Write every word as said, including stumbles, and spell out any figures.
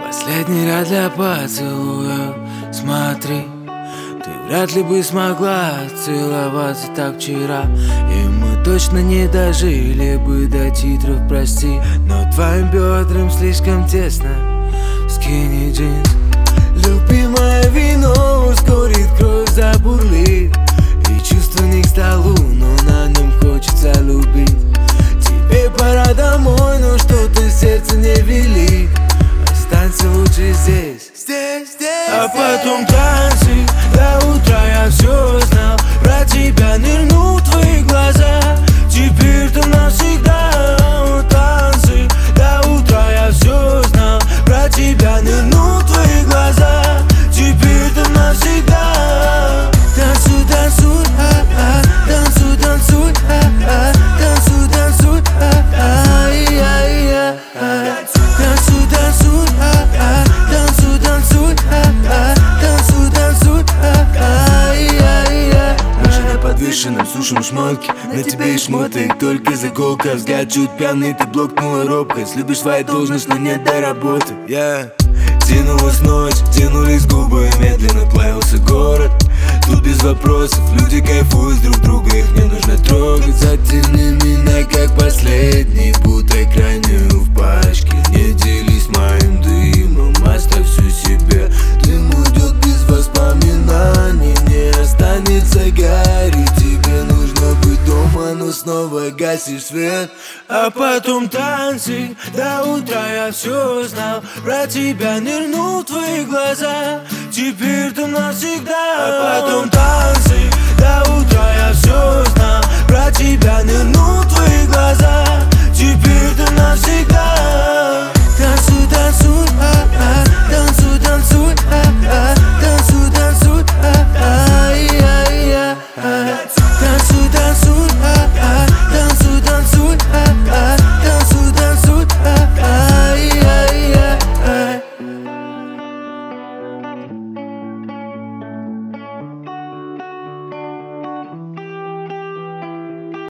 Последний ряд для поцелуя, смотри. Ты вряд ли бы смогла целоваться так вчера, и мы точно не дожили бы до титров, прости. Но твоим бедрам слишком тесно скини джинс. Любимое вино ускорит кровь, забурлит, и чувства не к столу, но на нем хочется любить. Тебе пора домой, но что-то сердце не велит. Останься лучше здесь, здесь, здесь. А потом танцы до утра, я все знал про тебя, нырну в твои глаза. Теперь ты навсегда. Танцы до утра, я все знал про тебя, нырну в твои глаза. Теперь ты навсегда. Танцуй, танцуй, а-а, танцуй, танцуй, а-а, танцуй, танцуй, а-а, я-я-я. Танцуй, танцуй, а-а, танцуй, танцуй, а-а, танцуй, танцуй, а-а, я-я-я. Машина подвешена, сушим шмотки, на тебе и шмоты, только заколка. Взгляд чуть пьяный, ты блокнула робкость. Любишь свою должность, но нет до работы. Я тянулась ночь, тянулись губы, медленно плавился город. Тут без вопросов, люди кайфуют друг друга, их не нужно трогать. Затяни меня как последний, будто крайнюю в пачке. Не делись моим дымом, оставь всю себе. Дым уйдет без воспоминаний, не останется гари. Тебе нужно быть дома, но снова гасишь свет. А потом танцы до утра, я все знал про тебя, нырну в твои глаза. Теперь ты навсегда. А потом танцы до утра, я все знал про тебя, нырну в твои глаза. Теперь ты навсегда.